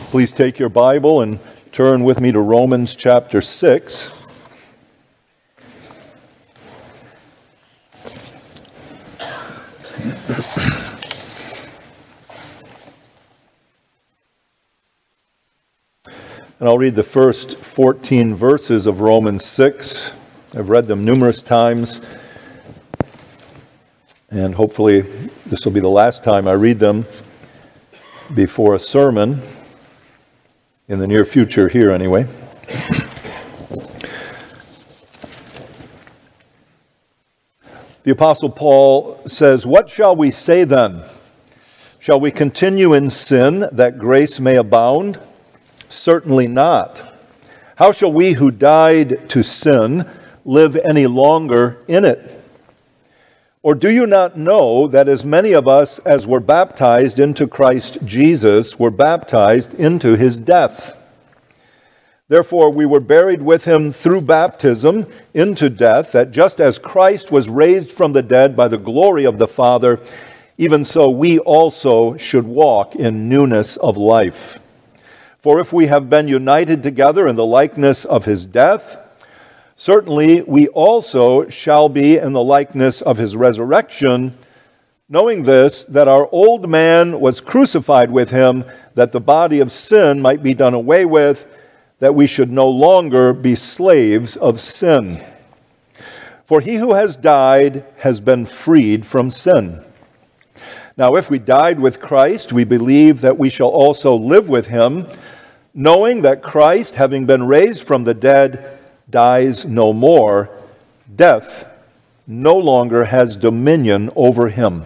Please take your Bible and turn with me to Romans chapter 6. And I'll read the first 14 verses of Romans 6. I've read them numerous times, and hopefully this will be the last time I read them before a sermon, in the near future here anyway. The Apostle Paul says, "What shall we say then? Shall we continue in sin that grace may abound? Certainly not. How shall we who died to sin live any longer in it? Or do you not know that as many of us as were baptized into Christ Jesus were baptized into his death? Therefore we were buried with him through baptism into death, that just as Christ was raised from the dead by the glory of the Father, even so we also should walk in newness of life. For if we have been united together in the likeness of his death, certainly we also shall be in the likeness of his resurrection, knowing this, that our old man was crucified with him, that the body of sin might be done away with, that we should no longer be slaves of sin. For he who has died has been freed from sin. Now if we died with Christ, we believe that we shall also live with him, knowing that Christ, having been raised from the dead, dies no more. Death no longer has dominion over him.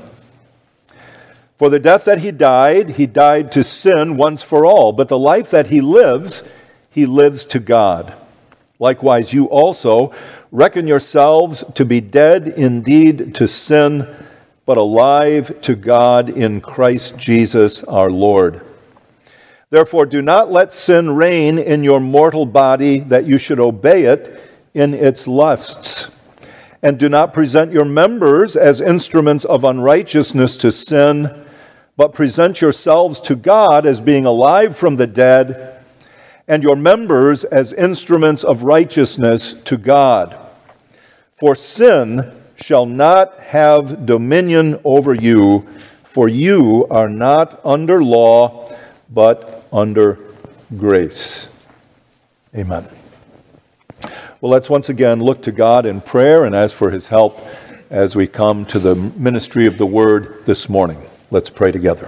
For the death that he died to sin once for all. But the life that he lives to God. Likewise, you also reckon yourselves to be dead indeed to sin, but alive to God in Christ Jesus our Lord. Therefore, do not let sin reign in your mortal body, that you should obey it in its lusts. And do not present your members as instruments of unrighteousness to sin, but present yourselves to God as being alive from the dead, and your members as instruments of righteousness to God. For sin shall not have dominion over you, for you are not under law, but under grace." Amen. Well, let's once again look to God in prayer and ask for his help as we come to the ministry of the word this morning. Let's pray together.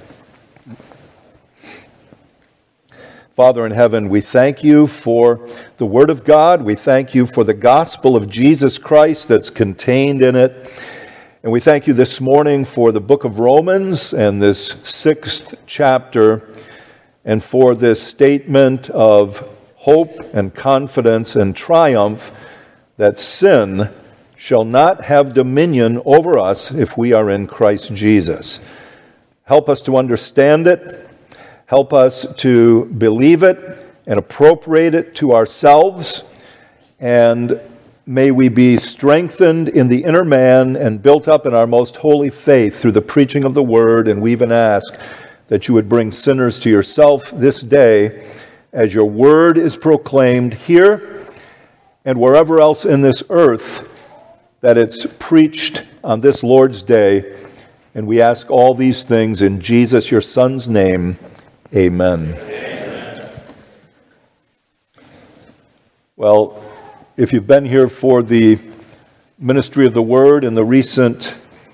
Father in heaven, we thank you for the word of God. We thank you for the gospel of Jesus Christ that's contained in it. And we thank you this morning for the book of Romans and this 6th chapter, and for this statement of hope and confidence and triumph that sin shall not have dominion over us if we are in Christ Jesus. Help us to understand it. Help us to believe it and appropriate it to ourselves. And may we be strengthened in the inner man and built up in our most holy faith through the preaching of the word. And we even ask that you would bring sinners to yourself this day as your word is proclaimed here and wherever else in this earth that it's preached on this Lord's day. And we ask all these things in Jesus, your Son's name. Amen. Amen. Well, if you've been here for the ministry of the word in the recent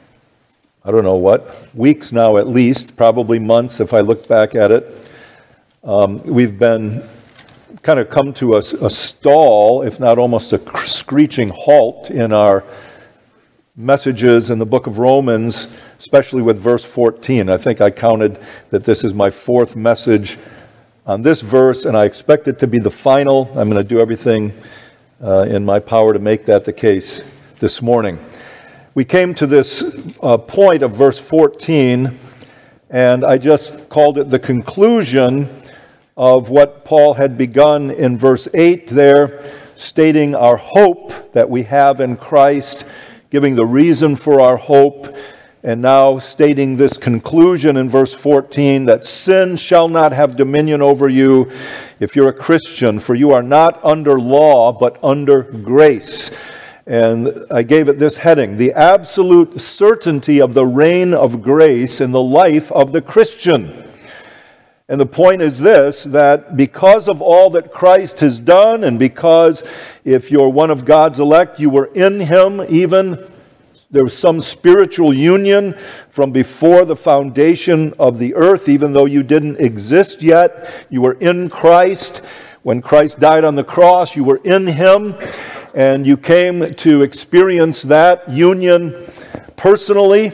weeks now at least, probably months if I look back at it. We've been kind of come to a stall, if not almost a screeching halt in our messages in the book of Romans, especially with verse 14. I think I counted that this is my 4th message on this verse, and I expect it to be the final. I'm going to do everything in my power to make that the case this morning. We came to this point of verse 14, and I just called it the conclusion of what Paul had begun in verse 8 there, stating our hope that we have in Christ, giving the reason for our hope, And now stating this conclusion in verse 14, that sin shall not have dominion over you if you're a Christian, for you are not under law, but under grace. And I gave it this heading, the absolute certainty of the reign of grace in the life of the Christian. And the point is this, that because of all that Christ has done, and because if you're one of God's elect, you were in Him even, there was some spiritual union from before the foundation of the earth, even though you didn't exist yet. You were in Christ. When Christ died on the cross, you were in Him, and you came to experience that union personally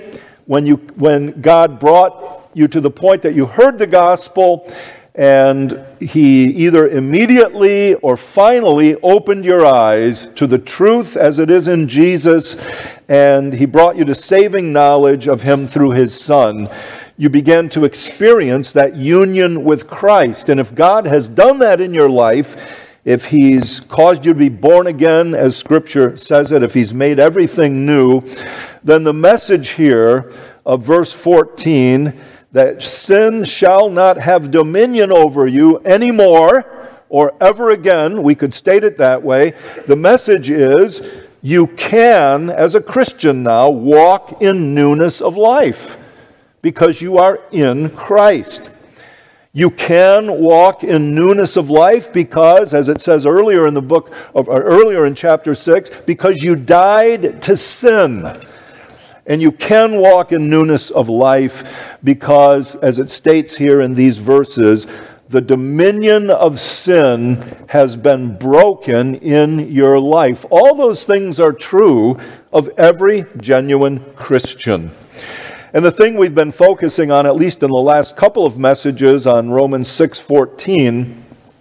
when God brought you to the point that you heard the gospel, and He either immediately or finally opened your eyes to the truth as it is in Jesus, and He brought you to saving knowledge of Him through His Son. You began to experience that union with Christ. And if God has done that in your life, if He's caused you to be born again, as Scripture says it, if He's made everything new, then the message here of verse 14, that sin shall not have dominion over you anymore or ever again, we could state it that way. The message is you can, as a Christian now, walk in newness of life because you are in Christ. You can walk in newness of life because, as it says earlier in the book, or earlier in chapter 6, because you died to sin. And you can walk in newness of life because, as it states here in these verses, the dominion of sin has been broken in your life. All those things are true of every genuine Christian. And the thing we've been focusing on, at least in the last couple of messages on Romans 6:14,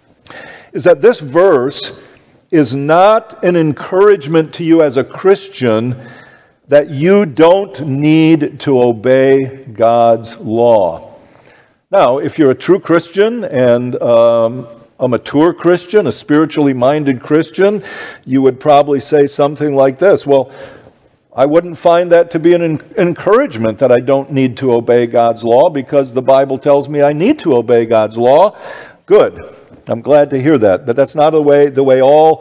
is that this verse is not an encouragement to you as a Christian that you don't need to obey God's law. Now, if you're a true Christian and a mature Christian, a spiritually minded Christian, you would probably say something like this, well, I wouldn't find that to be an encouragement that I don't need to obey God's law because the Bible tells me I need to obey God's law. Good. I'm glad to hear that. But that's not the way all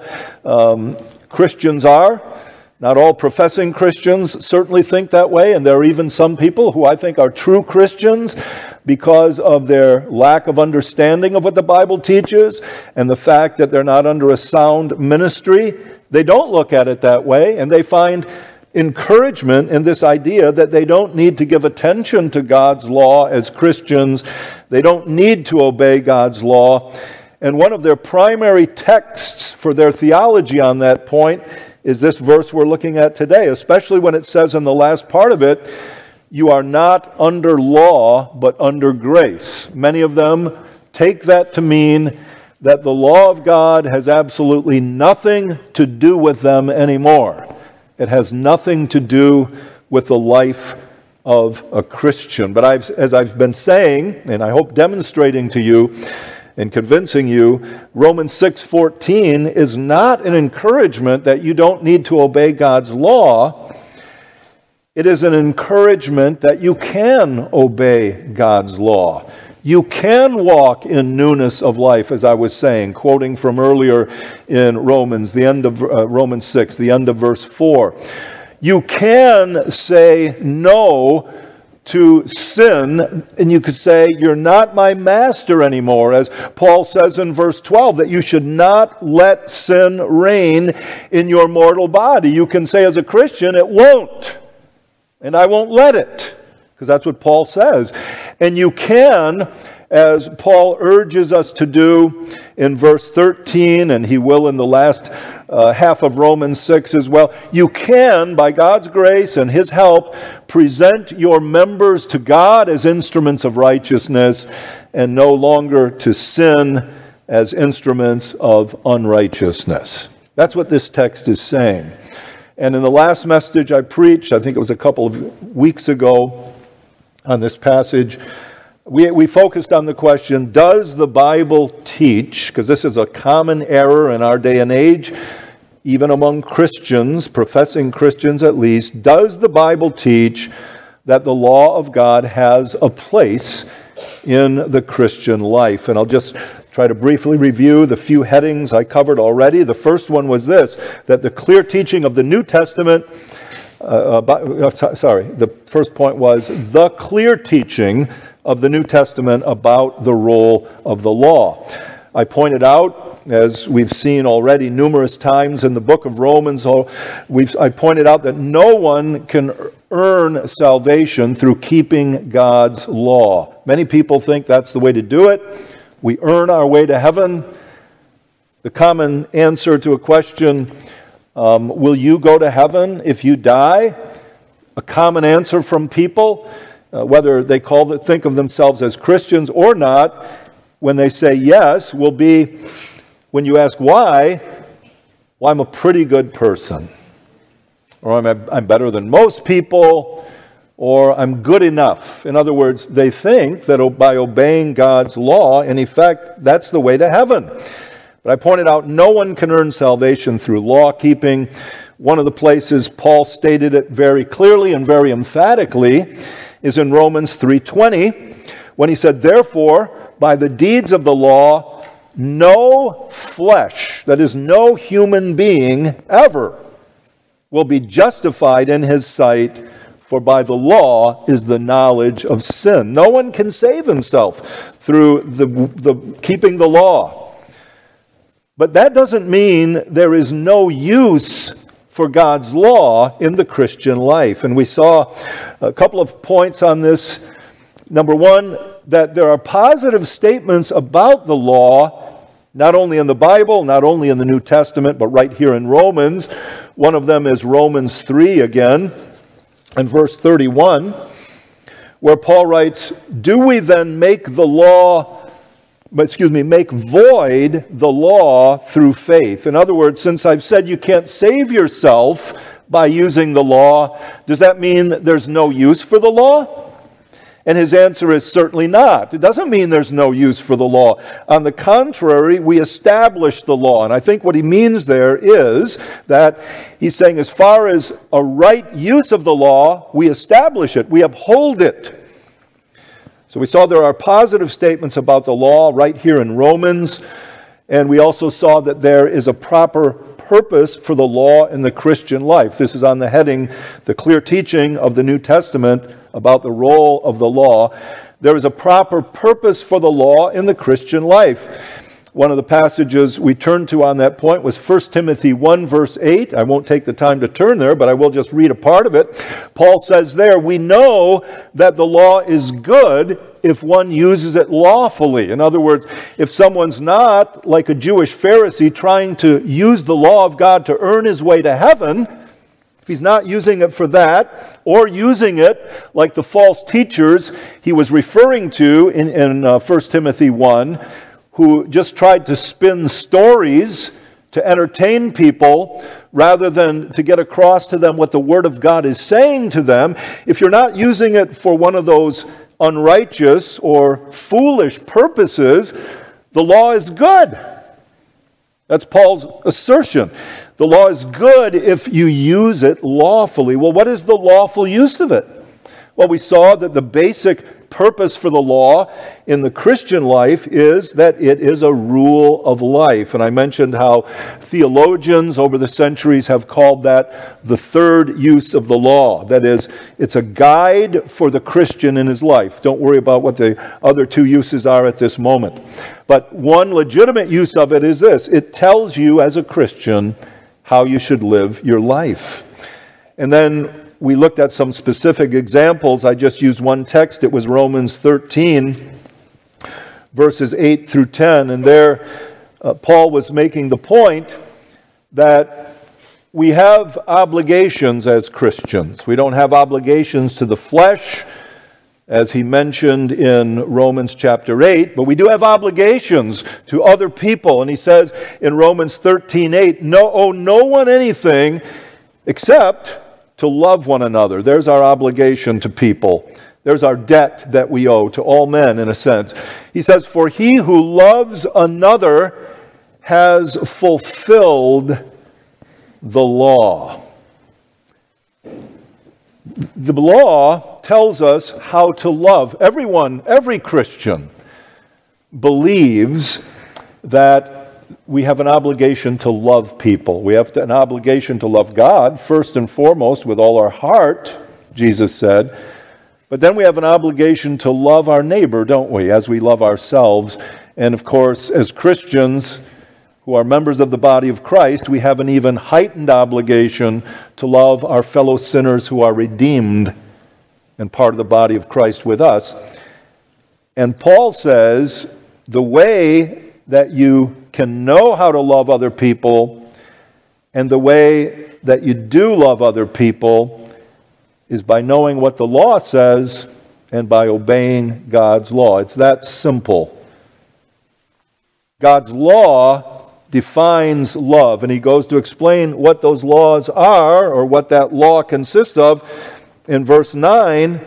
Christians are. Not all professing Christians certainly think that way, and there are even some people who I think are true Christians because of their lack of understanding of what the Bible teaches and the fact that they're not under a sound ministry. They don't look at it that way, and they find encouragement in this idea that they don't need to give attention to God's law as Christians. They don't need to obey God's law. And one of their primary texts for their theology on that point is this verse we're looking at today, especially when it says in the last part of it, you are not under law, but under grace. Many of them take that to mean that the law of God has absolutely nothing to do with them anymore. It has nothing to do with the life of a Christian. But as I've been saying, and I hope demonstrating to you and convincing you, Romans 6:14 is not an encouragement that you don't need to obey God's law. It is an encouragement that you can obey God's law. You can walk in newness of life, as I was saying, quoting from earlier in Romans, the end of Romans 6, the end of verse 4. You can say no to sin, and you could say, you're not my master anymore, as Paul says in verse 12, that you should not let sin reign in your mortal body. You can say as a Christian, it won't, and I won't let it, because that's what Paul says. And you can, as Paul urges us to do in verse 13, and he will in the last half of Romans 6 as well, you can, by God's grace and His help, present your members to God as instruments of righteousness and no longer to sin as instruments of unrighteousness. That's what this text is saying. And in the last message I preached, I think it was a couple of weeks ago on this passage, we focused on the question, does the Bible teach, because this is a common error in our day and age, even among Christians, professing Christians at least, does the Bible teach that the law of God has a place in the Christian life. And I'll just try to briefly review the few headings I covered already. The first one was this, that the clear teaching of the New Testament, the first point was the clear teaching of the New Testament about the role of the law. I pointed out, as we've seen already numerous times in the book of Romans, I pointed out that no one can earn salvation through keeping God's law. Many people think that's the way to do it. We earn our way to heaven. The common answer to a question, will you go to heaven if you die? A common answer from people, whether they think of themselves as Christians or not, when they say yes, will be, when you ask why, well, I'm a pretty good person. Or I'm better than most people, or I'm good enough. In other words, they think that by obeying God's law, in effect, that's the way to heaven. But I pointed out no one can earn salvation through law keeping. One of the places Paul stated it very clearly and very emphatically is in Romans 3:20, when he said, therefore, by the deeds of the law, no flesh, that is, no human being ever, will be justified in his sight, for by the law is the knowledge of sin. No one can save himself through the keeping the law. But that doesn't mean there is no use for God's law in the Christian life. And we saw a couple of points on this. Number one, that there are positive statements about the law, not only in the Bible, not only in the New Testament, but right here in Romans. One of them is Romans 3 again, and verse 31, where Paul writes, do we then make void the law through faith? In other words, since I've said you can't save yourself by using the law, does that mean there's no use for the law? And his answer is certainly not. It doesn't mean there's no use for the law. On the contrary, we establish the law. And I think what he means there is that he's saying as far as a right use of the law, we establish it, we uphold it. So we saw there are positive statements about the law right here in Romans. And we also saw that there is a proper purpose for the law in the Christian life. This is on the heading, the clear teaching of the New Testament about the role of the law. There is a proper purpose for the law in the Christian life. One of the passages we turned to on that point was 1 Timothy 1, verse 8. I won't take the time to turn there, but I will just read a part of it. Paul says there, we know that the law is good if one uses it lawfully. In other words, if someone's not, like a Jewish Pharisee, trying to use the law of God to earn his way to heaven, if he's not using it for that, or using it like the false teachers he was referring to in 1 Timothy 1, who just tried to spin stories to entertain people rather than to get across to them what the Word of God is saying to them, if you're not using it for one of those unrighteous or foolish purposes, the law is good. That's Paul's assertion. The law is good if you use it lawfully. Well, what is the lawful use of it? Well, we saw that the basic purpose for the law in the Christian life is that it is a rule of life. And I mentioned how theologians over the centuries have called that the third use of the law. That is, it's a guide for the Christian in his life. Don't worry about what the other two uses are at this moment. But one legitimate use of it is this. It tells you as a Christian how you should live your life. And then we looked at some specific examples. I just used one text. It was Romans 13, verses 8 through 10. And there, Paul was making the point that we have obligations as Christians. We don't have obligations to the flesh, as he mentioned in Romans chapter 8, but we do have obligations to other people. And he says in Romans 13:8, owe no one anything except to love one another. There's our obligation to people. There's our debt that we owe to all men, in a sense. He says, for he who loves another has fulfilled the law. The law tells us how to love. Everyone, every Christian believes that we have an obligation to love people. We have an obligation to love God, first and foremost, with all our heart, Jesus said. But then we have an obligation to love our neighbor, don't we, as we love ourselves. And of course, as Christians who are members of the body of Christ, we have an even heightened obligation to love our fellow sinners who are redeemed and part of the body of Christ with us. And Paul says the way that you can know how to love other people and the way that you do love other people is by knowing what the law says and by obeying God's law. It's that simple. God's law defines love, and he goes to explain what those laws are, or what that law consists of. In verse 9,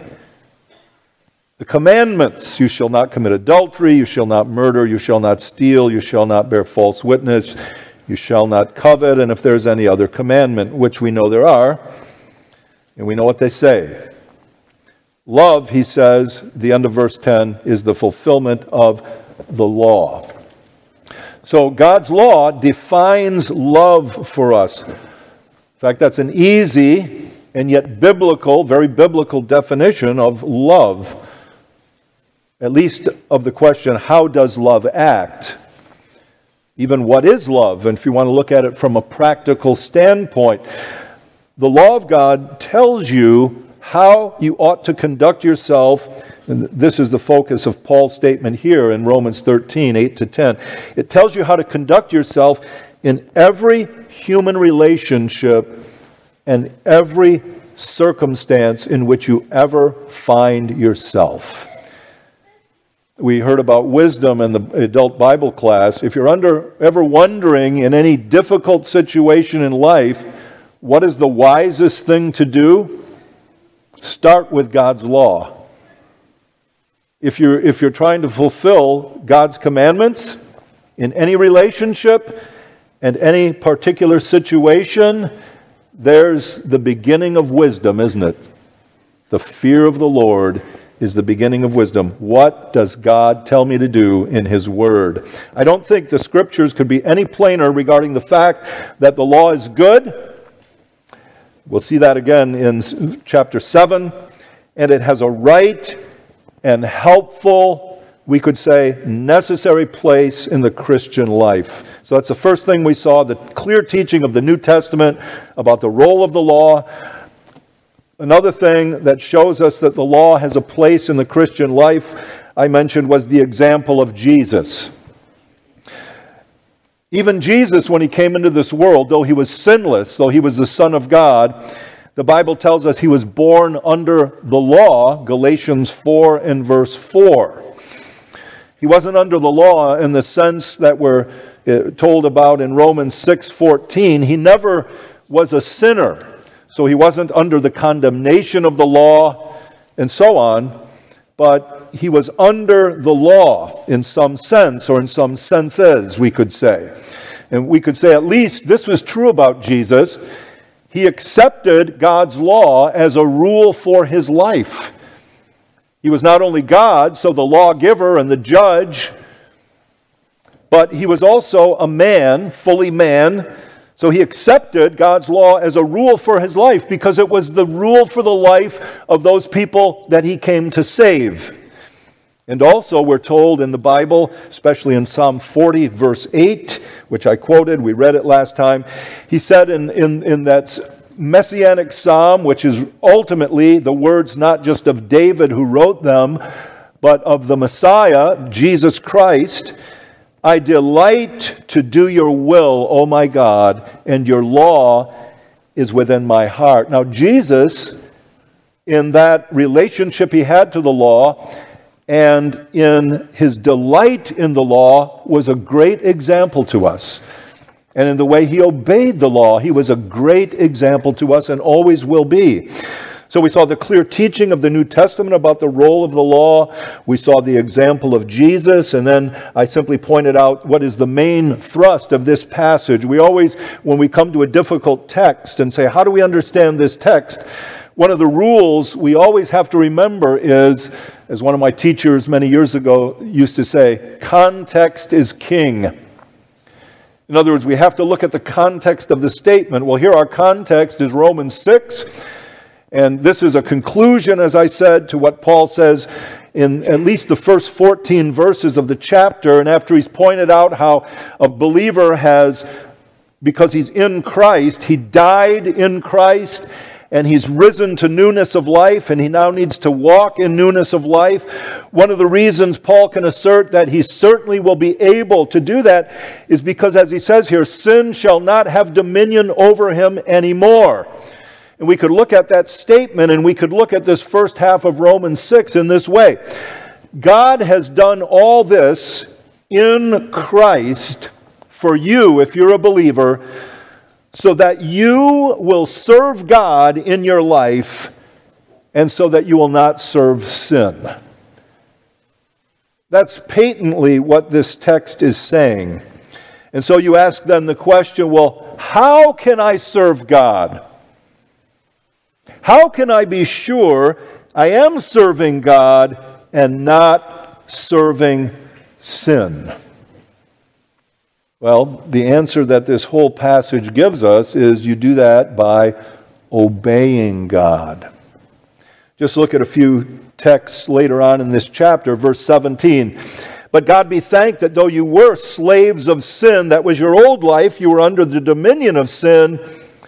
the commandments: you shall not commit adultery, you shall not murder, you shall not steal, you shall not bear false witness, you shall not covet, and if there's any other commandment, which we know there are, and we know what they say. Love, he says, the end of verse 10, is the fulfillment of the law. So God's law defines love for us. In fact, that's an easy and yet biblical, very biblical definition of love. At least of the question, how does love act? Even what is love? And if you want to look at it from a practical standpoint, the law of God tells you how you ought to conduct yourself. And this is the focus of Paul's statement here in Romans 13, 8-10. It tells you how to conduct yourself in every human relationship and every circumstance in which you ever find yourself. We heard about wisdom in the adult Bible class. If you're ever wondering in any difficult situation in life, what is the wisest thing to do? Start with God's law. If you're trying to fulfill God's commandments in any relationship and any particular situation, there's the beginning of wisdom, isn't it? The fear of the Lord is the beginning of wisdom. What does God tell me to do in His Word? I don't think the Scriptures could be any plainer regarding the fact that the law is good. We'll see that again in chapter 7. And it has a right and helpful, we could say, necessary place in the Christian life. So that's the first thing we saw, the clear teaching of the New Testament about the role of the law. Another thing that shows us that the law has a place in the Christian life, I mentioned, was the example of Jesus. Even Jesus, when he came into this world, though he was sinless, though he was the Son of God, the Bible tells us he was born under the law, Galatians 4 and verse 4. He wasn't under the law in the sense that we're told about in Romans 6:14. He never was a sinner, so he wasn't under the condemnation of the law and so on, but he was under the law in some sense, or in some senses, we could say. And we could say at least this was true about Jesus. He accepted God's law as a rule for his life. He was not only God, so the lawgiver and the judge, but he was also a man, fully man. So he accepted God's law as a rule for his life because it was the rule for the life of those people that he came to save. And also we're told in the Bible, especially in Psalm 40, verse 8, which I quoted, we read it last time, he said in that messianic psalm, which is ultimately the words not just of David who wrote them, but of the Messiah, Jesus Christ, I delight to do your will, O my God, and your law is within my heart. Now Jesus, in that relationship he had to the law, and in his delight in the law, was a great example to us. And in the way he obeyed the law, he was a great example to us and always will be. So we saw the clear teaching of the New Testament about the role of the law. We saw the example of Jesus, and then I simply pointed out what is the main thrust of this passage. We always, when we come to a difficult text and say, how do we understand this text? One of the rules we always have to remember is, as one of my teachers many years ago used to say, context is king. In other words, we have to look at the context of the statement. Well, here our context is Romans 6, and this is a conclusion, as I said, to what Paul says in at least the first 14 verses of the chapter. And after he's pointed out how a believer has, because he's in Christ, he died in Christ, and he's risen to newness of life, and he now needs to walk in newness of life. One of the reasons Paul can assert that he certainly will be able to do that is because, as he says here, sin shall not have dominion over him anymore. And we could look at that statement, and we could look at this first half of Romans 6 in this way. God has done all this in Christ for you, if you're a believer, so that you will serve God in your life, and so that you will not serve sin. That's patently what this text is saying. And so you ask then the question, well, how can I serve God? How can I be sure I am serving God and not serving sin? Well, the answer that this whole passage gives us is you do that by obeying God. Just look at a few texts later on in this chapter, verse 17. But God be thanked that though you were slaves of sin, that was your old life, you were under the dominion of sin.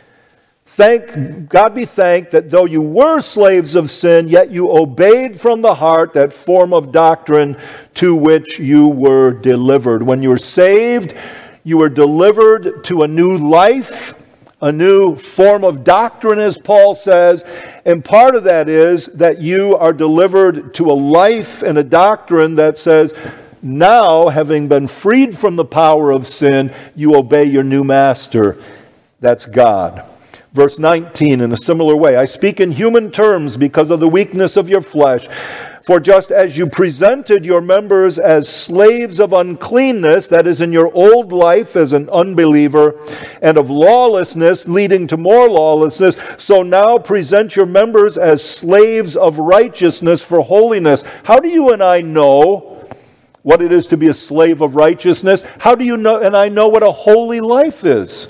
God be thanked that though you were slaves of sin, yet you obeyed from the heart that form of doctrine to which you were delivered. When you were saved, you were delivered to a new life, a new form of doctrine, as Paul says. And part of that is that you are delivered to a life and a doctrine that says, now, having been freed from the power of sin, you obey your new master. That's God. Verse 19, in a similar way, I speak in human terms because of the weakness of your flesh. For just as you presented your members as slaves of uncleanness, that is in your old life as an unbeliever, and of lawlessness leading to more lawlessness, so now present your members as slaves of righteousness for holiness. How do you and I know what it is to be a slave of righteousness? How do you know and I know what a holy life is?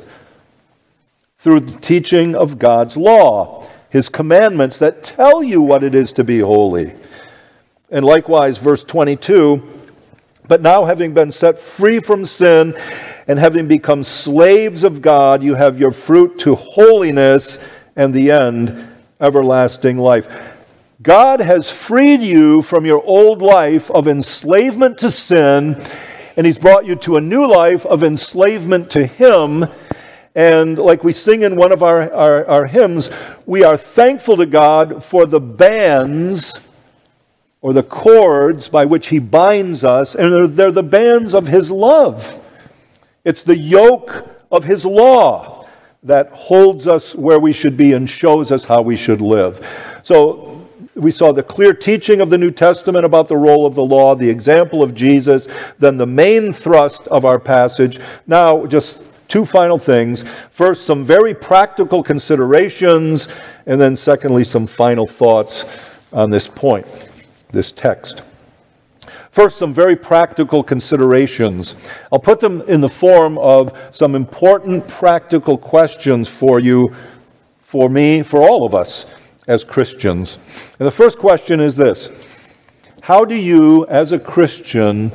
Through the teaching of God's law, His commandments that tell you what it is to be holy. And likewise, verse 22, but now having been set free from sin and having become slaves of God, you have your fruit to holiness and the end, everlasting life. God has freed you from your old life of enslavement to sin, and He's brought you to a new life of enslavement to Him. And like we sing in one of our hymns, we are thankful to God for the bands or the cords by which He binds us, and they're the bands of His love. It's the yoke of His law that holds us where we should be and shows us how we should live. So we saw the clear teaching of the New Testament about the role of the law, the example of Jesus, then the main thrust of our passage. Now, just two final things. First, some very practical considerations, and then secondly, some final thoughts on this point, this text. First, some very practical considerations. I'll put them in the form of some important practical questions for you, for me, for all of us as Christians. And the first question is this: how do you, as a Christian,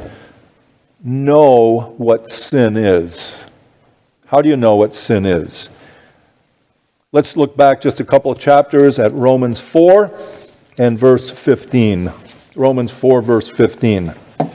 know what sin is? How do you know what sin is? Let's look back just a couple of chapters at Romans 4 and verse 15. Romans 4, verse 15.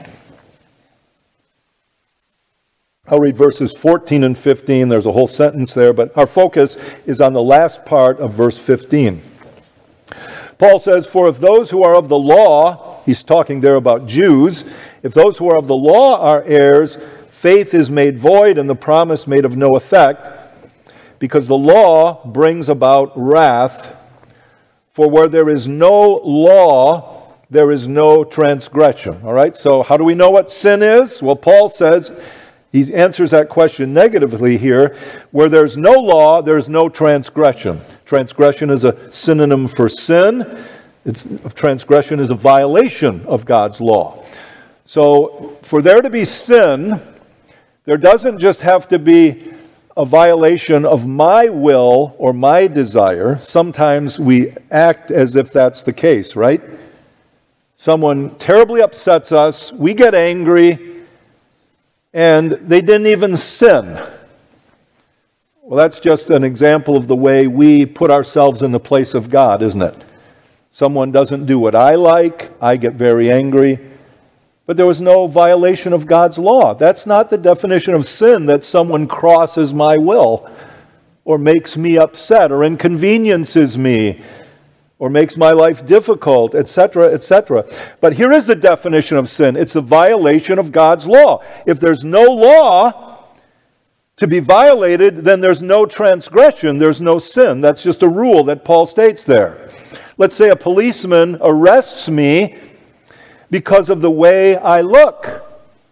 I'll read verses 14 and 15. There's a whole sentence there, but our focus is on the last part of verse 15. Paul says, for if those who are of the law, he's talking there about Jews, if those who are of the law are heirs, faith is made void and the promise made of no effect, because the law brings about wrath. For where there is no law, there is no transgression. All right, so how do we know what sin is? Well, Paul says He answers that question negatively here. Where there's no law, there's no transgression. Transgression is a synonym for sin. Transgression is a violation of God's law. So for there to be sin, there doesn't just have to be a violation of my will or my desire. Sometimes we act as if that's the case, right? Someone terribly upsets us, we get angry, and they didn't even sin. Well, that's just an example of the way we put ourselves in the place of God, isn't it? Someone doesn't do what I like, I get very angry, but there was no violation of God's law. That's not the definition of sin, that someone crosses my will or makes me upset or inconveniences me or makes my life difficult, etc., etc. But here is the definition of sin. It's a violation of God's law. If there's no law to be violated, then there's no transgression, there's no sin. That's just a rule that Paul states there. Let's say a policeman arrests me because of the way I look.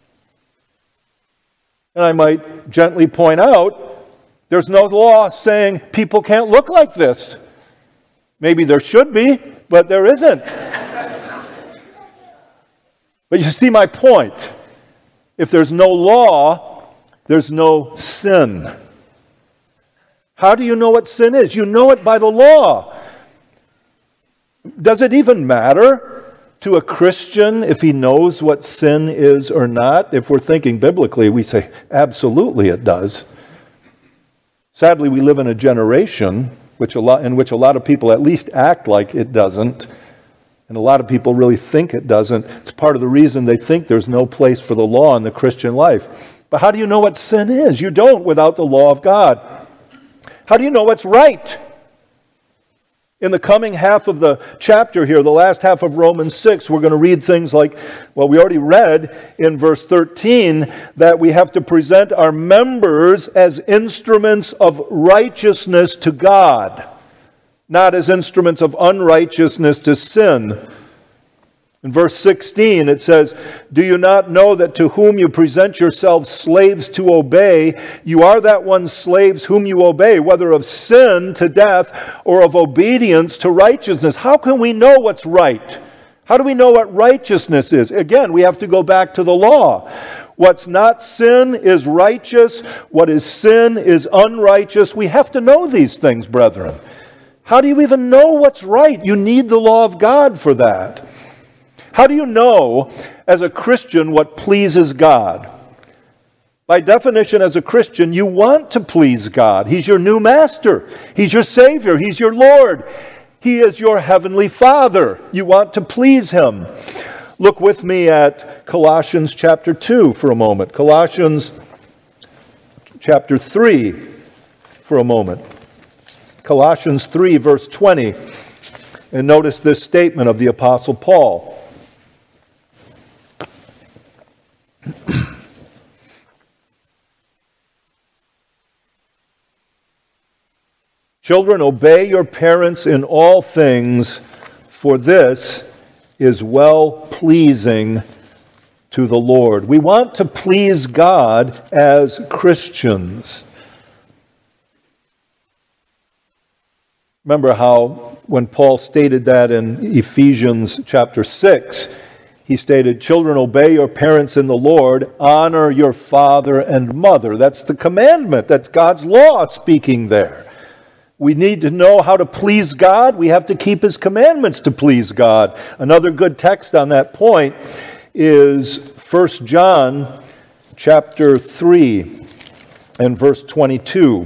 And I might gently point out, there's no law saying people can't look like this. Maybe there should be, but there isn't. But you see my point. If there's no law, there's no sin. How do you know what sin is? You know it by the law. Does it even matter to a Christian if he knows what sin is or not? If we're thinking biblically, we say, absolutely it does. Sadly, we live in a generation in which a lot of people at least act like it doesn't, and a lot of people really think it doesn't. It's part of the reason they think there's no place for the law in the Christian life. But how do you know what sin is? You don't without the law of God. How do you know what's right? In the coming half of the chapter here, the last half of Romans 6, we're going to read things like, well, we already read in verse 13 that we have to present our members as instruments of righteousness to God, not as instruments of unrighteousness to sin. In verse 16, it says, "Do you not know that to whom you present yourselves slaves to obey, you are that one slaves whom you obey, whether of sin to death or of obedience to righteousness?" How can we know what's right? How do we know what righteousness is? Again, we have to go back to the law. What's not sin is righteous. What is sin is unrighteous. We have to know these things, brethren. How do you even know what's right? You need the law of God for that. How do you know, as a Christian, what pleases God? By definition, as a Christian, you want to please God. He's your new master. He's your Savior. He's your Lord. He is your heavenly Father. You want to please Him. Look with me at Colossians chapter 2 for a moment. Colossians chapter 3 for a moment. Colossians 3, verse 20. And notice this statement of the Apostle Paul. Children, obey your parents in all things, for this is well-pleasing to the Lord. We want to please God as Christians. Remember how when Paul stated that in Ephesians chapter 6, he stated, "Children, obey your parents in the Lord, honor your father and mother." That's the commandment. That's God's law speaking there. We need to know how to please God. We have to keep His commandments to please God. Another good text on that point is 1 John chapter 3 and verse 22.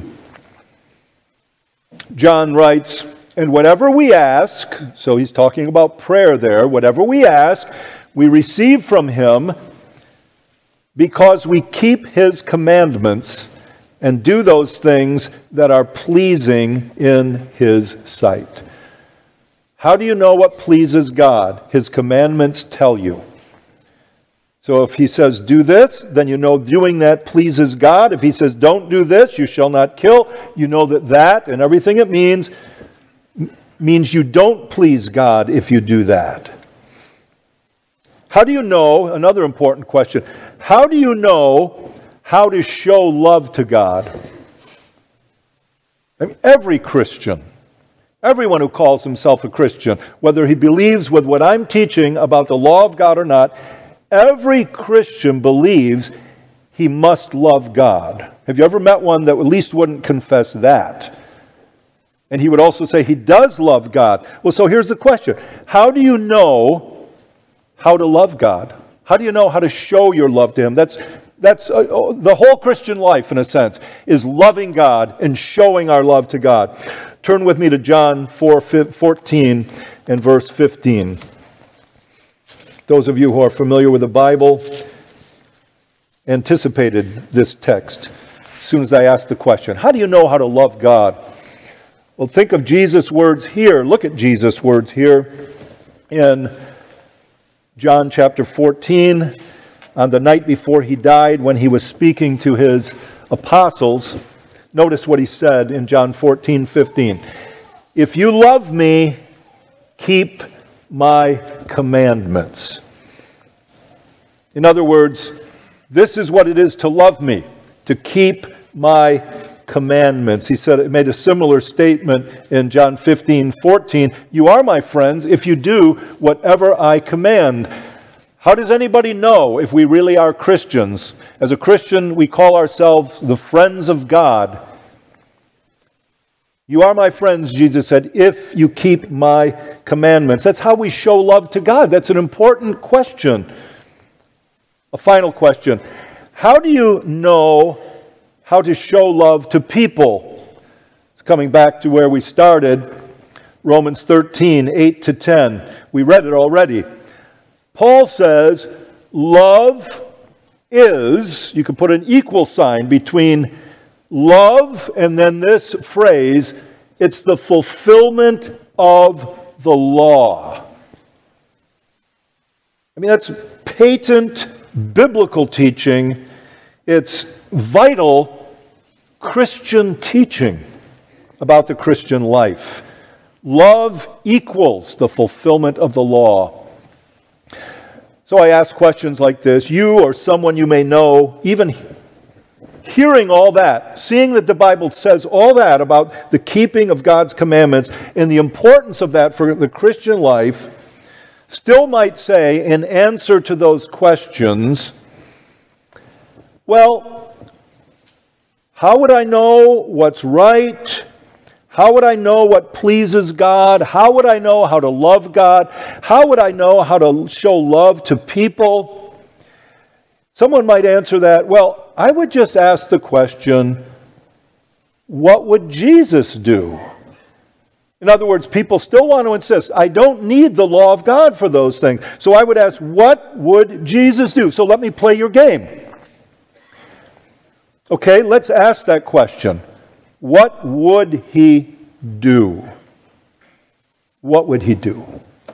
John writes, "And whatever we ask," so he's talking about prayer there, "whatever we ask, we receive from Him because we keep His commandments and do those things that are pleasing in His sight." How do you know what pleases God? His commandments tell you. So if He says, do this, then you know doing that pleases God. If He says, don't do this, you shall not kill, you know that and everything it means you don't please God if you do that. How do you know, another important question, how do you know how to show love to God. I mean, every Christian, everyone who calls himself a Christian, whether he believes with what I'm teaching about the law of God or not, every Christian believes he must love God. Have you ever met one that at least wouldn't confess that? And he would also say he does love God. Well, so here's the question. How do you know how to love God? How do you know how to show your love to Him? That's the whole Christian life, in a sense, is loving God and showing our love to God. Turn with me to John 4:14 and verse 15. Those of you who are familiar with the Bible anticipated this text as soon as I asked the question. How do you know how to love God? Well, think of Jesus' words here. Look at Jesus' words here in John chapter 14, on the night before He died, when He was speaking to His apostles. Notice what He said in John 14:15. If you love me, keep my commandments. In other words, this is what it is to love me, to keep my commandments. He said, made a similar statement in John 15:14. You are my friends if you do whatever I command. How does anybody know if we really are Christians? As a Christian, we call ourselves the friends of God. You are my friends, Jesus said, if you keep my commandments. That's how we show love to God. That's an important question. A final question. How do you know how to show love to people? Coming back to where we started, Romans 13:8-10. We read it already. Paul says, love is, you could put an equal sign between love and then this phrase, it's the fulfillment of the law. I mean, that's patent biblical teaching. It's vital Christian teaching about the Christian life. Love equals the fulfillment of the law. So I ask questions like this. You or someone you may know, even hearing all that, seeing that the Bible says all that about the keeping of God's commandments and the importance of that for the Christian life, still might say in answer to those questions, well, how would I know what's right? How would I know what pleases God? How would I know how to love God? How would I know how to show love to people? Someone might answer that, well, I would just ask the question, what would Jesus do? In other words, people still want to insist, I don't need the law of God for those things. So I would ask, what would Jesus do? So let me play your game. Okay, let's ask that question. What would He do? What would He do?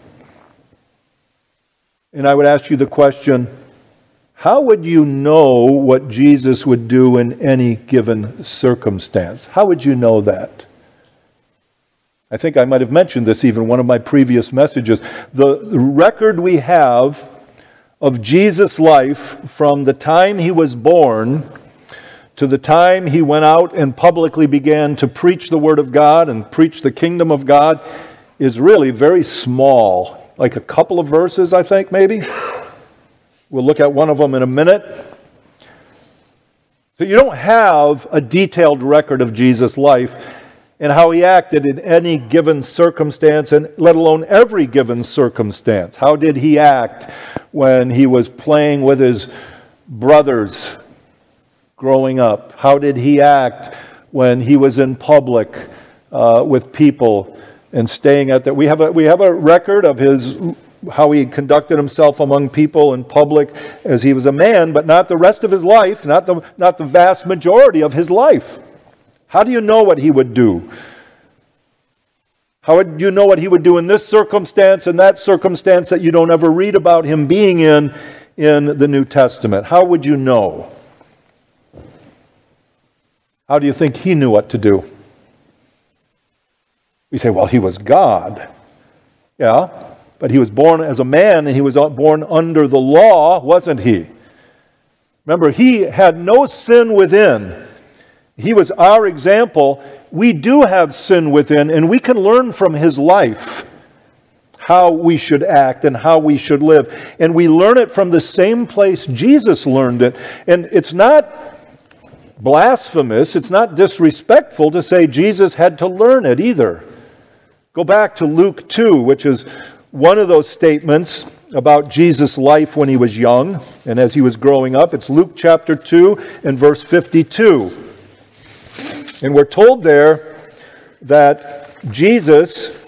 And I would ask you the question, how would you know what Jesus would do in any given circumstance? How would you know that? I think I might have mentioned this even in one of my previous messages. The record we have of Jesus' life from the time He was born to the time He went out and publicly began to preach the Word of God and preach the kingdom of God is really very small, like a couple of verses, I think, maybe. We'll look at one of them in a minute. So you don't have a detailed record of Jesus' life and how He acted in any given circumstance, and let alone every given circumstance. How did He act when He was playing with His brothers growing up? How did He act when He was in public with people and staying at that? We have a record of how He conducted Himself among people in public as He was a man, but not the rest of His life, not the vast majority of His life. How do you know what He would do? How would you know what He would do in this circumstance and that circumstance that you don't ever read about Him being in the New Testament? How would you know? How do you think He knew what to do? We say, well, He was God. Yeah, but He was born as a man and He was born under the law, wasn't He? Remember, he had no sin within. He was our example. We do have sin within, and we can learn from his life how we should act and how we should live. And we learn it from the same place Jesus learned it. And it's not blasphemous, it's not disrespectful to say Jesus had to learn it either. Go back to Luke 2, which is one of those statements about Jesus' life when he was young and as he was growing up. It's Luke chapter 2 and verse 52. And we're told there that Jesus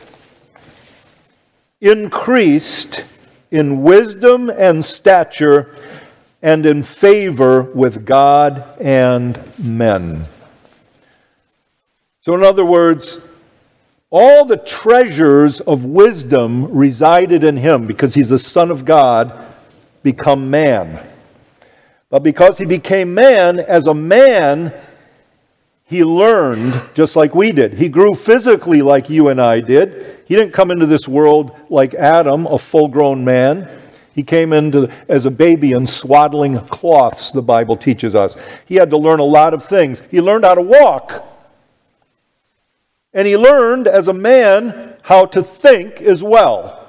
increased in wisdom and stature and in favor with God and men. So in other words, all the treasures of wisdom resided in him because he's the Son of God, become man. But because he became man, as a man, he learned just like we did. He grew physically like you and I did. He didn't come into this world like Adam, a full-grown man. He came into as a baby in swaddling cloths, the Bible teaches us. He had to learn a lot of things. He learned how to walk. And he learned as a man how to think as well.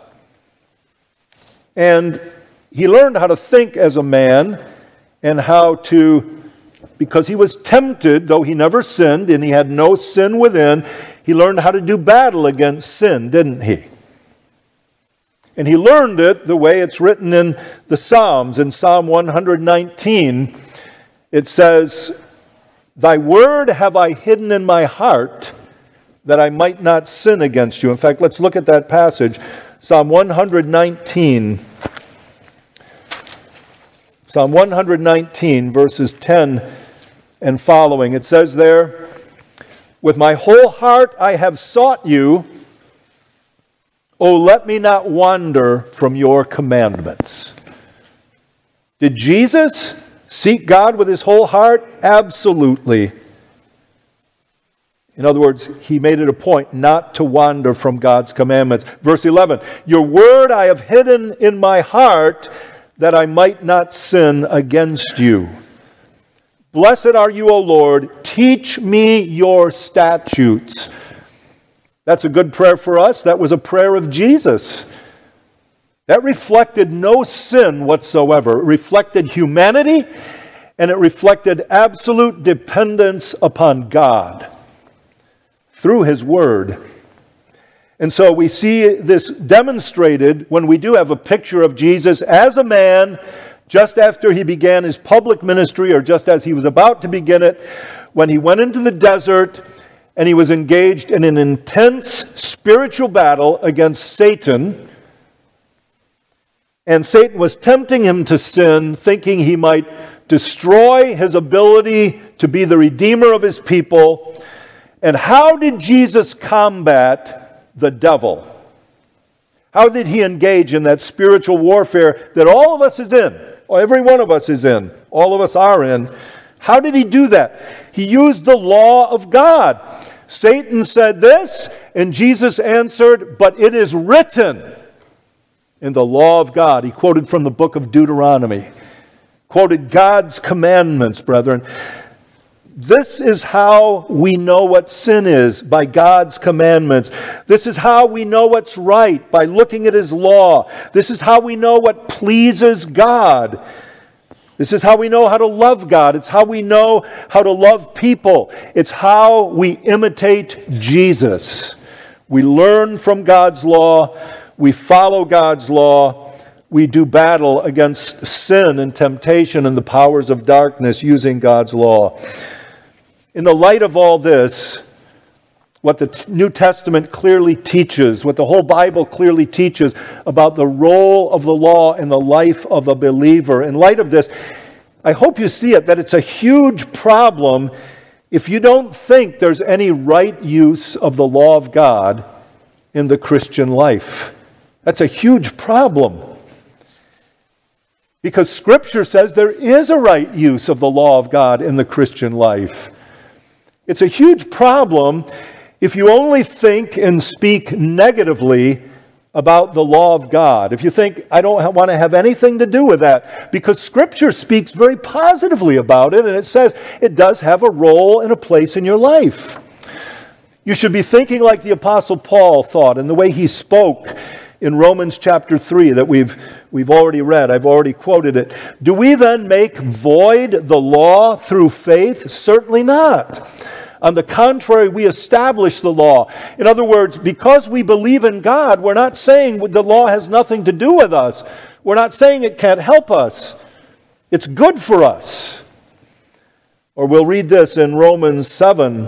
And he learned how to think as a man and how to, because he was tempted, though he never sinned and he had no sin within, he learned how to do battle against sin, didn't he? And he learned it the way it's written in the Psalms. In Psalm 119, it says, "Thy word have I hidden in my heart, that I might not sin against you." In fact, let's look at that passage. Psalm 119. Psalm 119, verses 10 and following. It says there, "With my whole heart I have sought you. O let me not wander from your commandments." Did Jesus seek God with his whole heart? Absolutely. In other words, he made it a point not to wander from God's commandments. Verse 11, "Your word I have hidden in my heart, that I might not sin against you. Blessed are you, O Lord. Teach me your statutes." That's a good prayer for us. That was a prayer of Jesus. That reflected no sin whatsoever. It reflected humanity, and it reflected absolute dependence upon God through his word. And so we see this demonstrated when we do have a picture of Jesus as a man just after he began his public ministry, or just as he was about to begin it, when he went into the desert and he was engaged in an intense spiritual battle against Satan. And Satan was tempting him to sin, thinking he might destroy his ability to be the redeemer of his people. And how did Jesus combat the devil? How did he engage in that spiritual warfare that all of us is in? Or every one of us is in. All of us are in. How did he do that? He used the law of God. Satan said this, and Jesus answered, "But it is written in the law of God." He quoted from the book of Deuteronomy. Quoted God's commandments, brethren. This is how we know what sin is, by God's commandments. This is how we know what's right, by looking at his law. This is how we know what pleases God. This is how we know how to love God. It's how we know how to love people. It's how we imitate Jesus. We learn from God's law. We follow God's law. We do battle against sin and temptation and the powers of darkness using God's law. In the light of all this, what the New Testament clearly teaches, what the whole Bible clearly teaches about the role of the law in the life of a believer, in light of this, I hope you see it, that it's a huge problem if you don't think there's any right use of the law of God in the Christian life. That's a huge problem. Because Scripture says there is a right use of the law of God in the Christian life. It's a huge problem if you only think and speak negatively about the law of God, if you think, I don't want to have anything to do with that, because Scripture speaks very positively about it, and it says it does have a role and a place in your life. You should be thinking like the Apostle Paul thought, and the way he spoke in Romans chapter 3 that we've already read. I've already quoted it. Do we then make void the law through faith? Certainly not. On the contrary, we establish the law. In other words, because we believe in God, we're not saying the law has nothing to do with us. We're not saying it can't help us. It's good for us. Or we'll read this in Romans 7,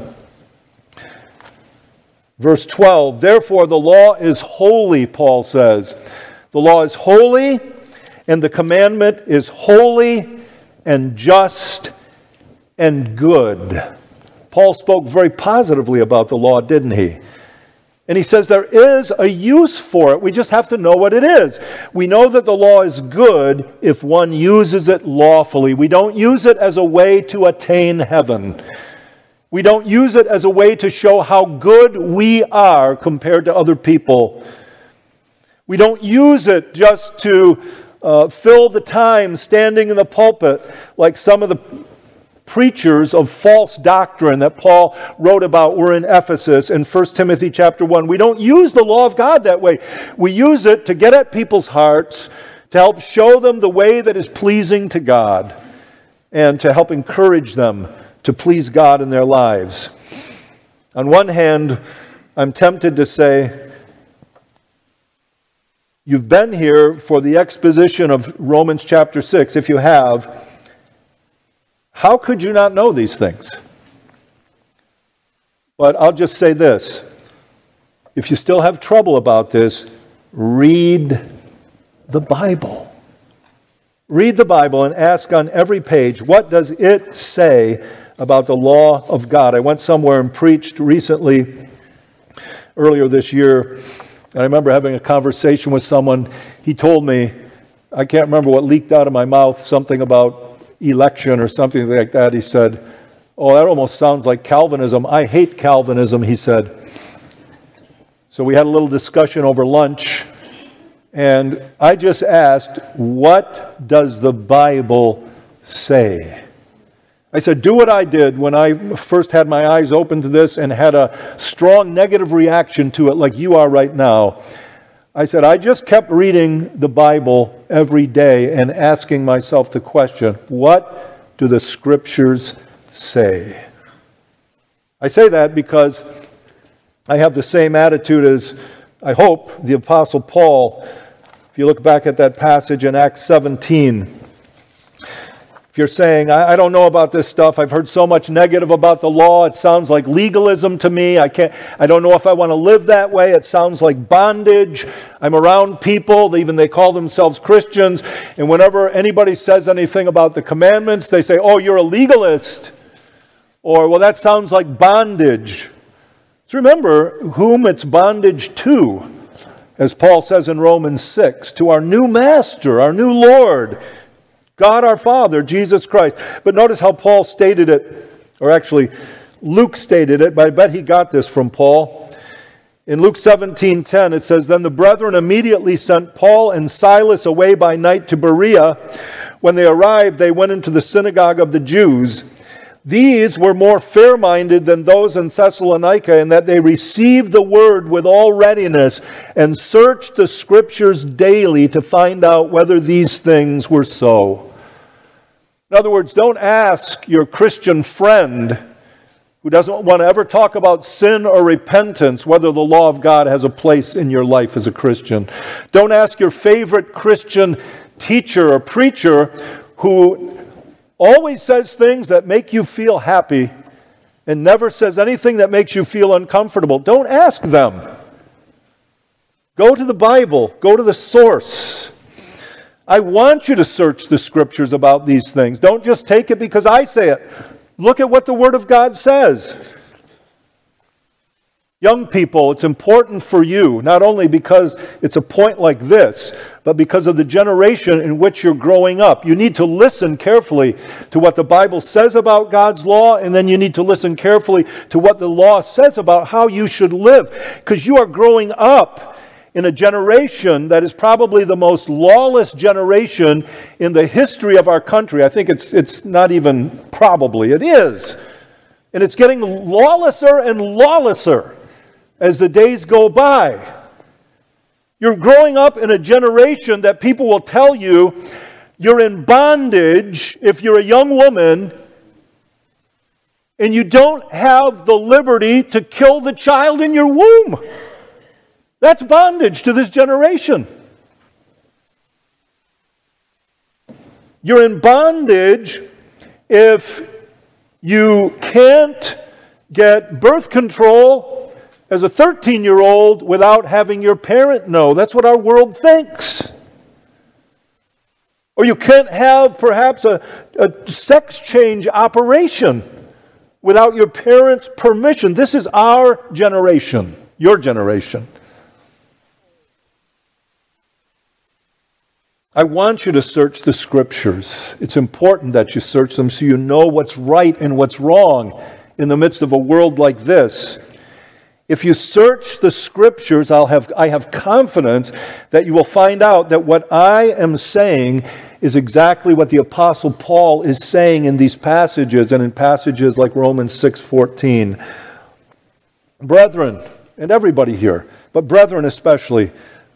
verse 12. Therefore, the law is holy, Paul says. The law is holy, and the commandment is holy and just and good. Paul spoke very positively about the law, didn't he? And he says there is a use for it. We just have to know what it is. We know that the law is good if one uses it lawfully. We don't use it as a way to attain heaven. We don't use it as a way to show how good we are compared to other people. We don't use it just to fill the time standing in the pulpit like some of the preachers of false doctrine that Paul wrote about were in Ephesus in 1 Timothy chapter 1. We don't use the law of God that way. We use it to get at people's hearts, to help show them the way that is pleasing to God, and to help encourage them to please God in their lives. On one hand, I'm tempted to say, you've been here for the exposition of Romans chapter 6. If you have, how could you not know these things? But I'll just say this. If you still have trouble about this, read the Bible. Read the Bible and ask on every page, what does it say about the law of God? I went somewhere and preached recently, earlier this year, and I remember having a conversation with someone. He told me, I can't remember what leaked out of my mouth, something about election or something like that. He said, oh, that almost sounds like Calvinism. I hate Calvinism, he said. So we had a little discussion over lunch, and I just asked, what does the Bible say? I said, do what I did when I first had my eyes open to this and had a strong negative reaction to it like you are right now. I said, I just kept reading the Bible every day and asking myself the question, what do the Scriptures say? I say that because I have the same attitude as, I hope, the Apostle Paul. If you look back at that passage in Acts 17, if you're saying, I don't know about this stuff, I've heard so much negative about the law, it sounds like legalism to me, I don't know if I want to live that way, it sounds like bondage, I'm around people, they call themselves Christians, and whenever anybody says anything about the commandments, they say, oh, you're a legalist, or, well, that sounds like bondage. So remember whom it's bondage to, as Paul says in Romans 6, to our new master, our new Lord, God our Father, Jesus Christ. But notice how Paul stated it, or actually Luke stated it, but I bet he got this from Paul. In Luke 17:10 it says, Then the brethren immediately sent Paul and Silas away by night to Berea. When they arrived, they went into the synagogue of the Jews. These were more fair-minded than those in Thessalonica in that they received the word with all readiness and searched the Scriptures daily to find out whether these things were so. In other words, don't ask your Christian friend who doesn't want to ever talk about sin or repentance whether the law of God has a place in your life as a Christian. Don't ask your favorite Christian teacher or preacher who always says things that make you feel happy and never says anything that makes you feel uncomfortable. Don't ask them. Go to the Bible. Go to the source. I want you to search the Scriptures about these things. Don't just take it because I say it. Look at what the Word of God says. Young people, it's important for you, not only because it's a point like this, but because of the generation in which you're growing up. You need to listen carefully to what the Bible says about God's law, and then you need to listen carefully to what the law says about how you should live, because you are growing up in a generation that is probably the most lawless generation in the history of our country. I think it's not even probably, it is. And it's getting lawlesser and lawlesser as the days go by. You're growing up in a generation that people will tell you you're in bondage if you're a young woman and you don't have the liberty to kill the child in your womb. That's bondage to this generation. You're in bondage if you can't get birth control as a 13-year-old without having your parent know. That's what our world thinks. Or you can't have perhaps a sex change operation without your parents' permission. This is our generation, your generation. I want you to search the Scriptures. It's important that you search them so you know what's right and what's wrong in the midst of a world like this. If you search the Scriptures, I have confidence that you will find out that what I am saying is exactly what the Apostle Paul is saying in these passages and in passages like Romans 6:14. Brethren, and everybody here, but brethren especially,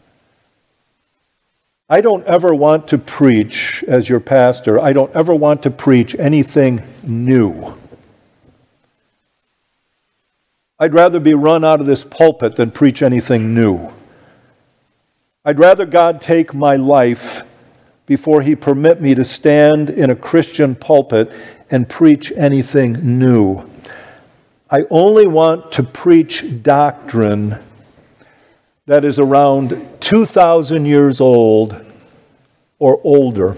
I don't ever want to preach, as your pastor, I don't ever want to preach anything new. I'd rather be run out of this pulpit than preach anything new. I'd rather God take my life before He permit me to stand in a Christian pulpit and preach anything new. I only want to preach doctrine that is around 2,000 years old or older.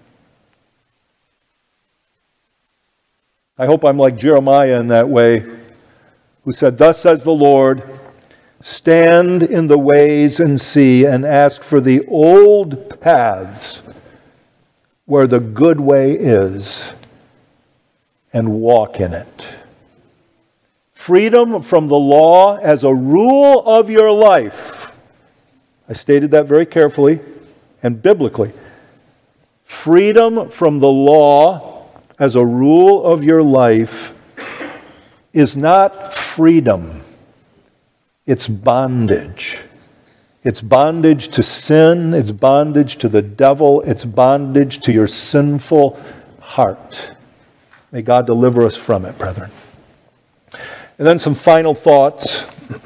I hope I'm like Jeremiah in that way, who said, "Thus says the Lord, stand in the ways and see, and ask for the old paths where the good way is, and walk in it." Freedom from the law as a rule of your life. I stated that very carefully and biblically. Freedom from the law as a rule of your life is not freedom. It's bondage. It's bondage to sin. It's bondage to the devil. It's bondage to your sinful heart. May God deliver us from it, brethren. And then some final thoughts.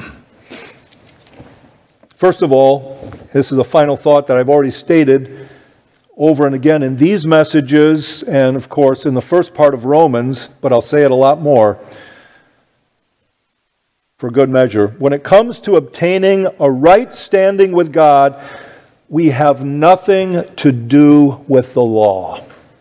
First of all, this is a final thought that I've already stated over and again in these messages, and of course in the first part of Romans, but I'll say it a lot more for good measure. When it comes to obtaining a right standing with God, we have nothing to do with the law.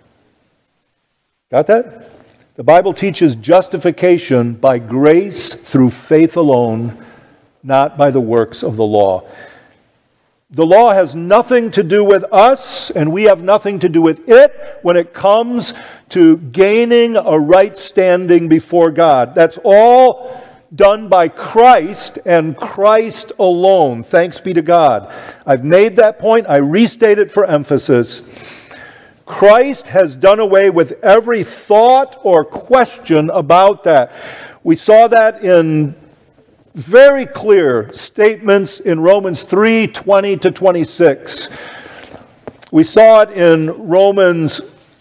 Got that? The Bible teaches justification by grace through faith alone, not by the works of the law. The law has nothing to do with us, and we have nothing to do with it when it comes to gaining a right standing before God. That's all done by Christ and Christ alone. Thanks be to God. I've made that point. I restate it for emphasis. Christ has done away with every thought or question about that. We saw that in very clear statements in Romans 3:20 to 26. We saw it in Romans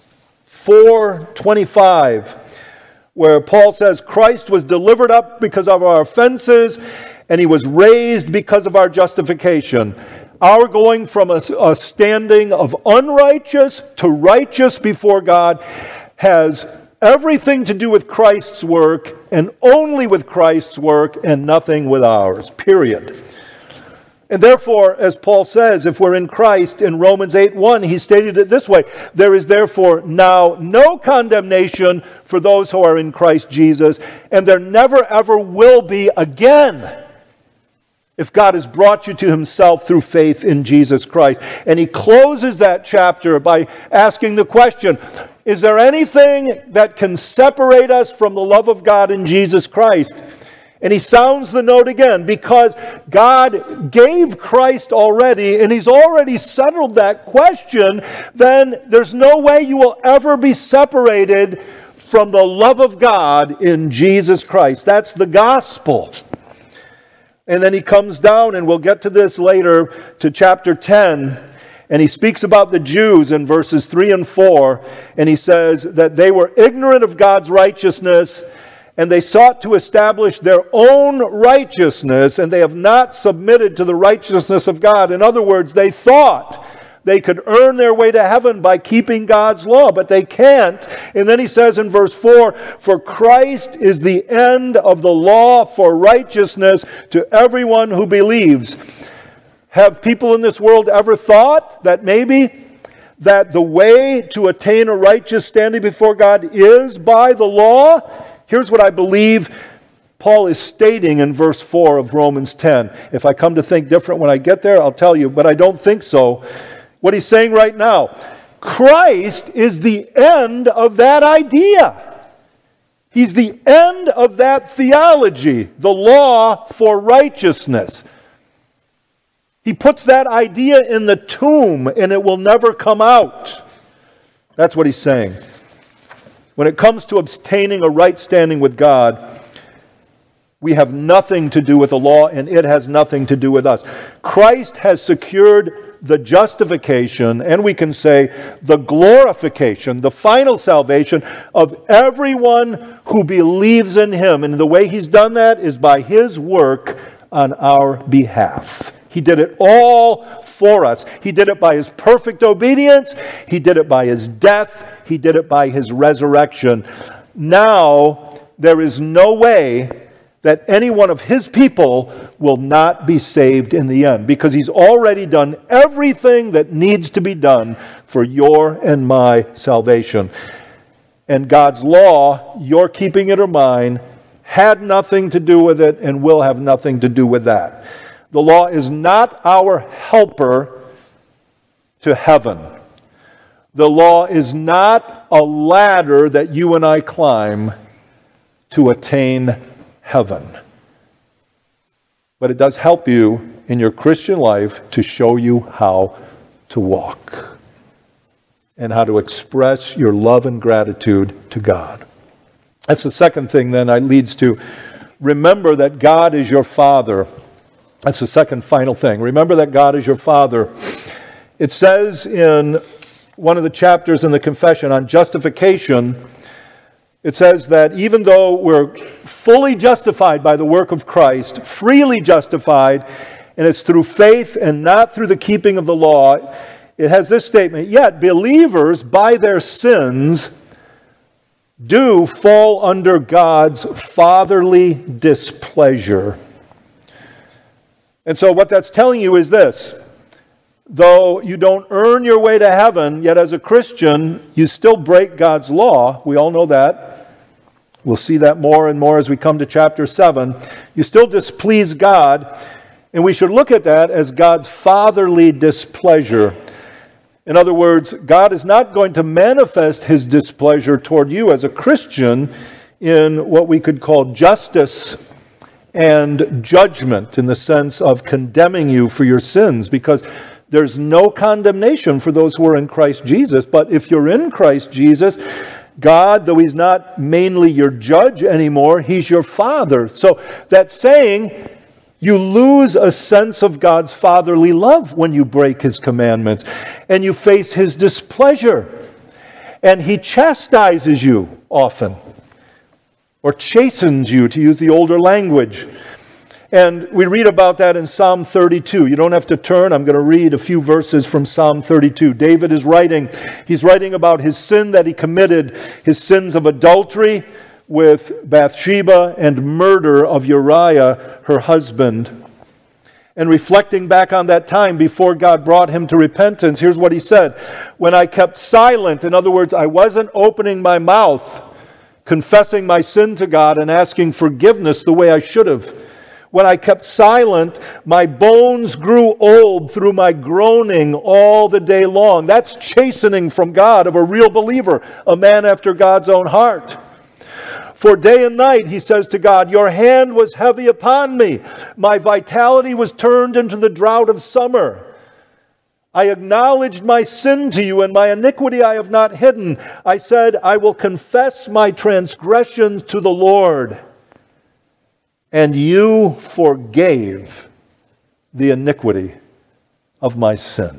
4:25, where Paul says, Christ was delivered up because of our offenses, and He was raised because of our justification. Our going from a standing of unrighteous to righteous before God has everything to do with Christ's work, and only with Christ's work, and nothing with ours, period. And therefore, as Paul says, if we're in Christ, in Romans 8:1, he stated it this way: there is therefore now no condemnation for those who are in Christ Jesus, and there never ever will be again, if God has brought you to Himself through faith in Jesus Christ. And he closes that chapter by asking the question, is there anything that can separate us from the love of God in Jesus Christ? And he sounds the note again because God gave Christ already and he's already settled that question. Then there's no way you will ever be separated from the love of God in Jesus Christ. That's the gospel. And then he comes down, and we'll get to this later, to chapter 10. And he speaks about the Jews in verses 3 and 4. And he says that they were ignorant of God's righteousness, and they sought to establish their own righteousness, and they have not submitted to the righteousness of God. In other words, they thought they could earn their way to heaven by keeping God's law, but they can't. And then he says in verse 4, "For Christ is the end of the law for righteousness to everyone who believes." Have people in this world ever thought that maybe that the way to attain a righteous standing before God is by the law? Here's what I believe Paul is stating in verse 4 of Romans 10. If I come to think different when I get there, I'll tell you, but I don't think so. What he's saying right now, Christ is the end of that idea. He's the end of that theology, the law for righteousness. He puts that idea in the tomb and it will never come out. That's what he's saying. When it comes to obtaining a right standing with God, we have nothing to do with the law and it has nothing to do with us. Christ has secured the justification, and we can say the glorification, the final salvation of everyone who believes in him. And the way he's done that is by his work on our behalf. He did it all for us. He did it by his perfect obedience. He did it by his death. He did it by his resurrection. Now, there is no way that any one of his people will not be saved in the end, because he's already done everything that needs to be done for your and my salvation. And God's law, your keeping it or mine, had nothing to do with it and will have nothing to do with that. The law is not our helper to heaven. The law is not a ladder that you and I climb to attain heaven. But it does help you in your Christian life to show you how to walk and how to express your love and gratitude to God. That's the second thing then that leads to remember that God is your Father. That's the second final thing. Remember that God is your Father. It says in one of the chapters in the confession on justification, it says that even though we're fully justified by the work of Christ, freely justified, and it's through faith and not through the keeping of the law, it has this statement, yet believers by their sins do fall under God's fatherly displeasure. And so what that's telling you is this: though you don't earn your way to heaven, yet as a Christian, you still break God's law. We all know that. We'll see that more and more as we come to chapter 7. You still displease God, and we should look at that as God's fatherly displeasure. In other words, God is not going to manifest his displeasure toward you as a Christian in what we could call justice and judgment, in the sense of condemning you for your sins, because there's no condemnation for those who are in Christ Jesus. But if you're in Christ Jesus, God, though he's not mainly your judge anymore, he's your Father. So that's saying you lose a sense of God's fatherly love when you break his commandments and you face his displeasure. And he chastises you often, or chastens you, to use the older language. And we read about that in Psalm 32. You don't have to turn. I'm going to read a few verses from Psalm 32. David is writing. He's writing about his sin that he committed, his sins of adultery with Bathsheba and murder of Uriah, her husband. And reflecting back on that time before God brought him to repentance, here's what he said. When I kept silent, in other words, I wasn't opening my mouth, confessing my sin to God and asking forgiveness the way I should have. When I kept silent, my bones grew old through my groaning all the day long. That's chastening from God of a real believer, a man after God's own heart. For day and night, he says to God, your hand was heavy upon me. My vitality was turned into the drought of summer. I acknowledged my sin to you, and my iniquity I have not hidden. I said, I will confess my transgressions to the Lord. And you forgave the iniquity of my sin.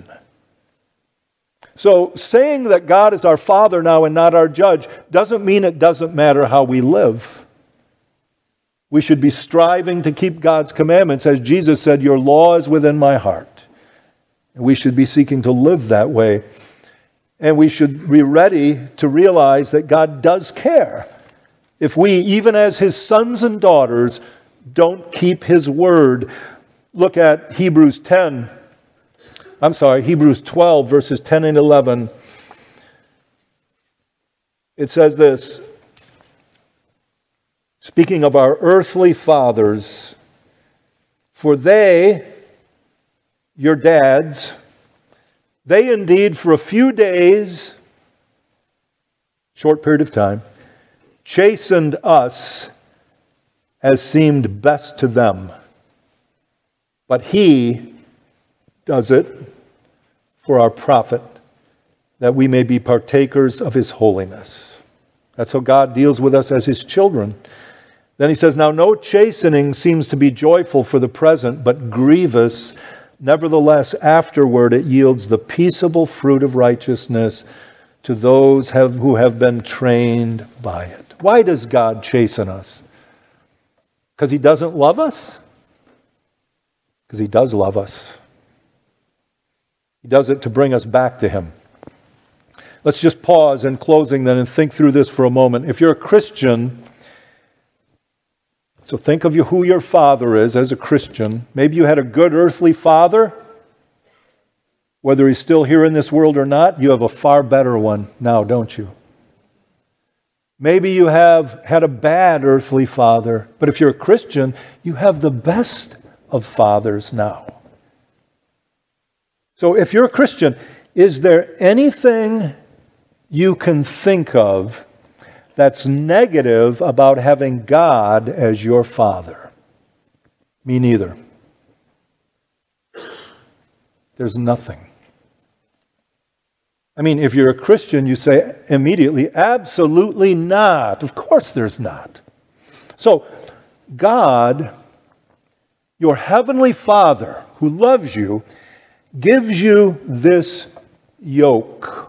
So saying that God is our Father now and not our judge doesn't mean it doesn't matter how we live. We should be striving to keep God's commandments. As Jesus said, your law is within my heart. We should be seeking to live that way. And we should be ready to realize that God does care if we, even as His sons and daughters, don't keep His word. Look at Hebrews 12, verses 10 and 11. It says this, speaking of our earthly fathers, for they, your dads, they indeed for a few days, short period of time, chastened us as seemed best to them. But He does it for our profit, that we may be partakers of His holiness. That's how God deals with us as His children. Then He says, now no chastening seems to be joyful for the present, but grievous. Nevertheless, afterward it yields the peaceable fruit of righteousness to those who have been trained by it. Why does God chasten us? Because He doesn't love us? Because He does love us. He does it to bring us back to Him. Let's just pause in closing then and think through this for a moment. If you're a Christian, so think of who your father is as a Christian. Maybe you had a good earthly father. Whether he's still here in this world or not, you have a far better one now, don't you? Maybe you have had a bad earthly father, but if you're a Christian, you have the best of fathers now. So if you're a Christian, is there anything you can think of that's negative about having God as your Father? Me neither. There's nothing. I mean, if you're a Christian, you say immediately, absolutely not. Of course there's not. So, God, your heavenly Father who loves you, gives you this yoke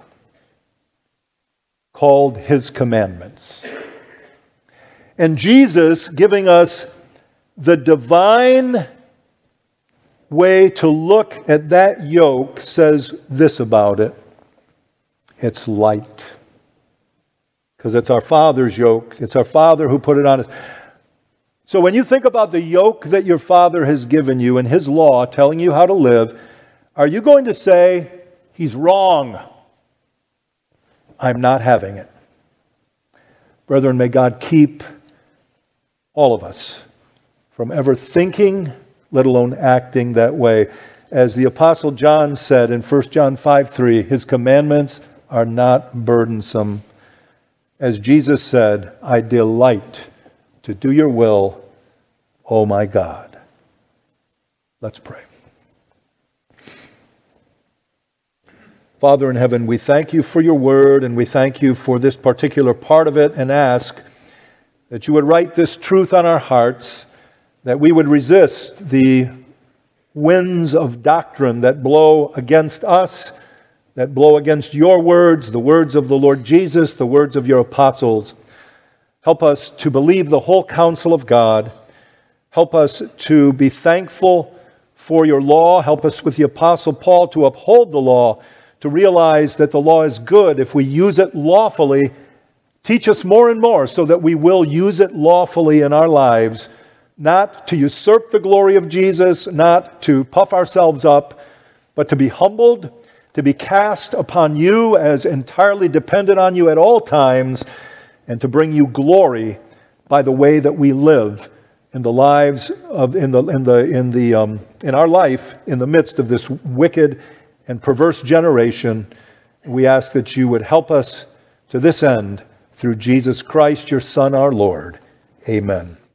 called His commandments. And Jesus, giving us the divine way to look at that yoke, says this about it. It's light. Because it's our Father's yoke. It's our Father who put it on us. So when you think about the yoke that your Father has given you and His law telling you how to live, are you going to say, He's wrong? I'm not having it. Brethren, may God keep all of us from ever thinking, let alone acting that way. As the Apostle John said in 1 John 5:3, His commandments are not burdensome. As Jesus said, I delight to do your will, O my God. Let's pray. Father in heaven, we thank you for your word, and we thank you for this particular part of it, and ask that you would write this truth on our hearts, that we would resist the winds of doctrine that blow against us, that blow against your words, the words of the Lord Jesus, the words of your apostles. Help us to believe the whole counsel of God. Help us to be thankful for your law. Help us with the Apostle Paul to uphold the law, to realize that the law is good if we use it lawfully. Teach us more and more so that we will use it lawfully in our lives, not to usurp the glory of Jesus, not to puff ourselves up, but to be humbled, to be cast upon you as entirely dependent on you at all times, and to bring you glory by the way that we live in the lives of in our life in the midst of this wicked and perverse generation. We ask that you would help us to this end Through Jesus Christ, your Son, our Lord. Amen.